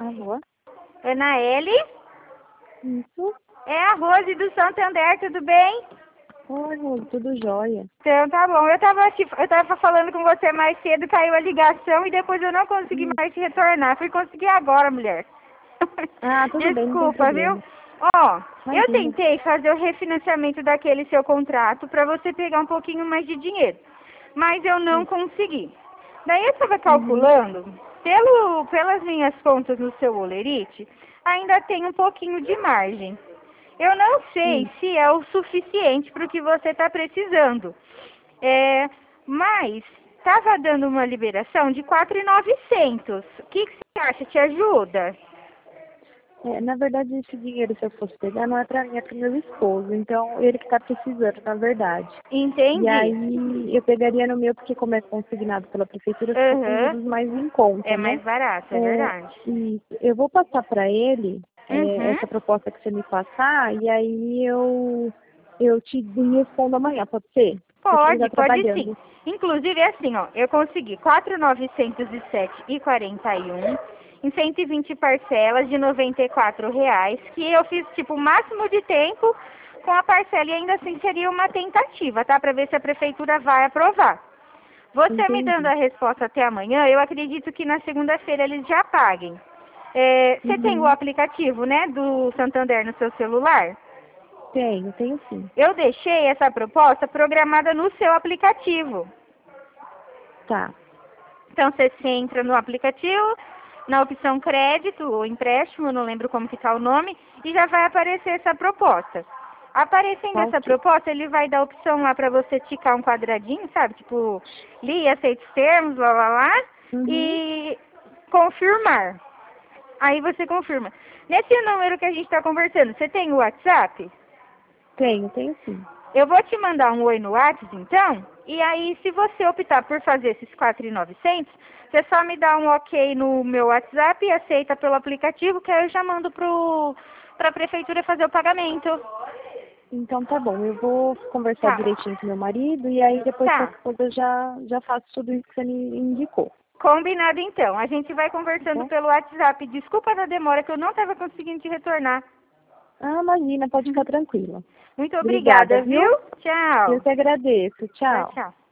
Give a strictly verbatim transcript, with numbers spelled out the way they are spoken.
Alô? Ana L? Isso? É a Rose do Santander, tudo bem? Oi, Rose, tudo jóia. Então tá bom, eu tava, te, eu tava falando com você mais cedo, caiu a ligação e depois eu não consegui Hum. mais te retornar. Fui conseguir agora, mulher. Ah, tudo bem, não tem Desculpa, viu? problema. Ó, eu Imagina. tentei fazer o refinanciamento daquele seu contrato pra você pegar um pouquinho mais de dinheiro, mas eu não Hum. consegui. Daí eu estava Uhum. calculando, pelo, pelas minhas contas no seu Olerite, ainda tem um pouquinho de margem. Eu não sei Hum. se é o suficiente para o que você está precisando. É, mas estava dando uma liberação de quatro mil e novecentos. O que, que você acha? Te ajuda? É, na verdade, esse dinheiro, se eu fosse pegar, não é pra mim, é pro meu esposo. Então, ele que tá precisando, na verdade. E Entendi. aí, eu pegaria no meu, porque como é consignado pela prefeitura, ficou com Uhum. juros mais em conta, É né? mais barato, é É, verdade. e eu vou passar para ele é, Uhum. essa proposta que você me passar, e aí eu, eu te respondo amanhã, pode ser? Porque ele Pode, está pode sim. trabalhando. Inclusive, é assim, ó, eu consegui quatro mil novecentos e sete e quarenta e um em cento e vinte parcelas de noventa e quatro reais, que eu fiz, tipo, o máximo de tempo com a parcela e ainda assim seria uma tentativa, tá? Para ver se a prefeitura vai aprovar. Você me dando Entendi. a resposta até amanhã, eu acredito que na segunda-feira eles já paguem. É, você tem o Uhum. aplicativo, né, do Santander no seu celular? Tenho, tenho sim. Eu deixei essa proposta programada no seu aplicativo. Tá. Então você entra no aplicativo, na opção crédito ou empréstimo, não lembro como que está o nome, e já vai aparecer essa proposta. Aparecendo Tá essa ok. proposta, ele vai dar a opção lá para você ticar um quadradinho, sabe? Tipo, li, aceita os termos, lá, lá, lá, Uhum. e confirmar. Aí você confirma. Nesse número que a gente está conversando, você tem o WhatsApp? Tenho, tenho sim. Eu vou te mandar um oi no WhatsApp, então, e aí se você optar por fazer esses quatro mil e novecentos, você só me dá um ok no meu WhatsApp e aceita pelo aplicativo, que aí eu já mando para a prefeitura fazer o pagamento. Então tá bom, eu vou conversar Tá, direitinho com meu marido, e aí depois tá. qualquer coisa eu já, já faço tudo isso que você me indicou, Combinado então. A gente vai tá conversando bom? pelo WhatsApp. Desculpa da demora que eu não estava conseguindo te retornar. Ah, imagina, pode ficar tranquila. Muito Obrigada, obrigada, viu? viu? Eu Tchau. que agradeço. Tchau, Tchau. tchau.